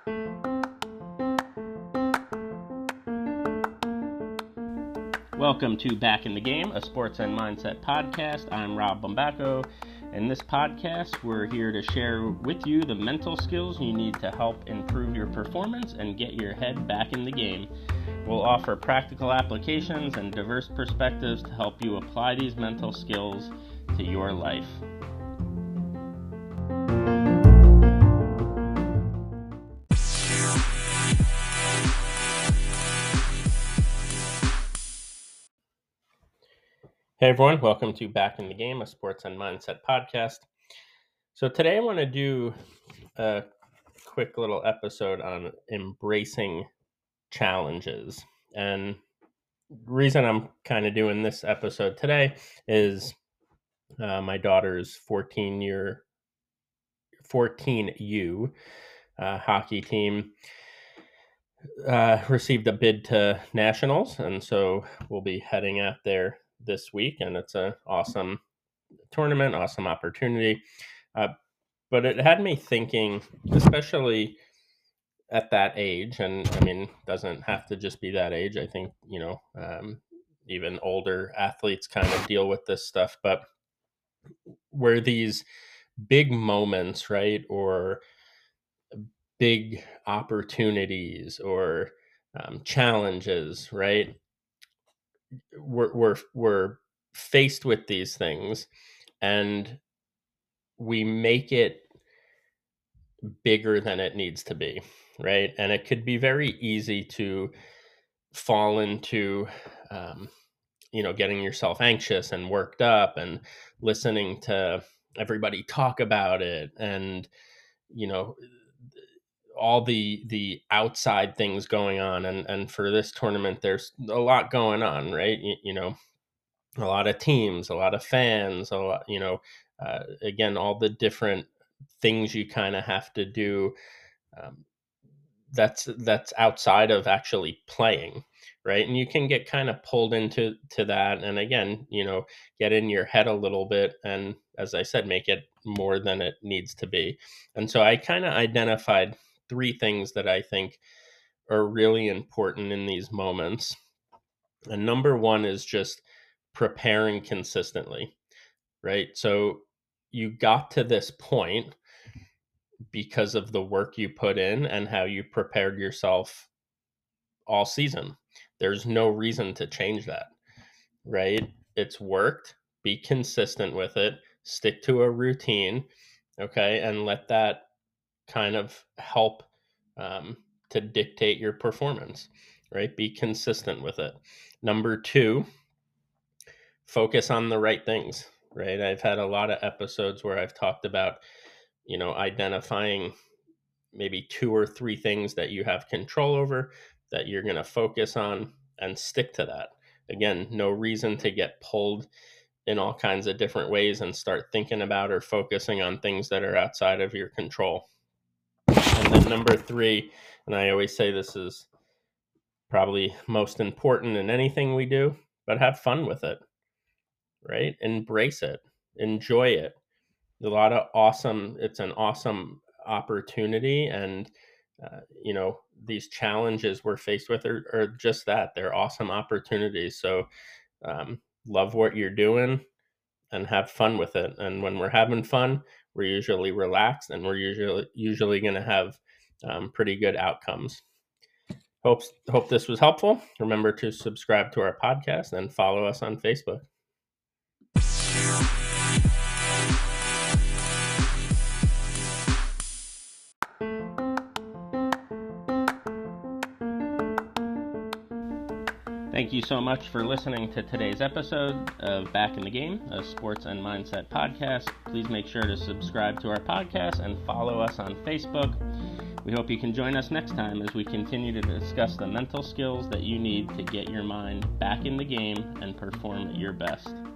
Welcome to Back in the Game, a sports and mindset podcast. I'm Rob Bombacco. In this podcast, we're here to share with you the mental skills you need to help improve your performance and get your head back in the game. We'll offer practical applications and diverse perspectives to help you apply these mental skills to your life. Hey everyone, welcome to Back in the Game, a sports and mindset podcast. So today I want to do a quick little episode on embracing challenges. And the reason I'm kind of doing this episode today is my daughter's 14U hockey team received a bid to nationals, and so we'll be heading out there this week, and it's an awesome tournament, awesome opportunity. But it had me thinking, especially at that age, and I mean, doesn't have to just be that age. I think, even older athletes kind of deal with this stuff, but where these big moments, right, or big opportunities or challenges, right, we're faced with these things and we make it bigger than it needs to be, right? And it could be very easy to fall into getting yourself anxious and worked up and listening to everybody talk about it, and all the outside things going on, and for this tournament there's a lot going on, right? A lot of teams, a lot of fans, a lot, again, all the different things you kind of have to do, that's outside of actually playing, right? And you can get kind of pulled into that, and again, get in your head a little bit, and as I said, make it more than it needs to be. And so I kind of identified 3 things that I think are really important in these moments. And number 1 is just preparing consistently, right? So you got to this point because of the work you put in and how you prepared yourself all season. There's no reason to change that, right? It's worked. Be consistent with it. Stick to a routine, okay? And let that kind of help to dictate your performance, right? Be consistent with it. Number 2, focus on the right things, right? I've had a lot of episodes where I've talked about, identifying maybe 2 or 3 things that you have control over that you're going to focus on and stick to that. Again, no reason to get pulled in all kinds of different ways and start thinking about or focusing on things that are outside of your control. And then number 3, and I always say this is probably most important in anything we do, but have fun with it, right? Embrace it, enjoy it. It's an awesome opportunity, and these challenges we're faced with are just that. They're awesome opportunities. So love what you're doing and have fun with it. And when we're having fun, we're usually relaxed, and we're usually going to have pretty good outcomes. Hope this was helpful. Remember to subscribe to our podcast and follow us on Facebook. Thank you so much for listening to today's episode of Back in the Game, a sports and mindset podcast. Please make sure to subscribe to our podcast and follow us on Facebook. We hope you can join us next time as we continue to discuss the mental skills that you need to get your mind back in the game and perform at your best.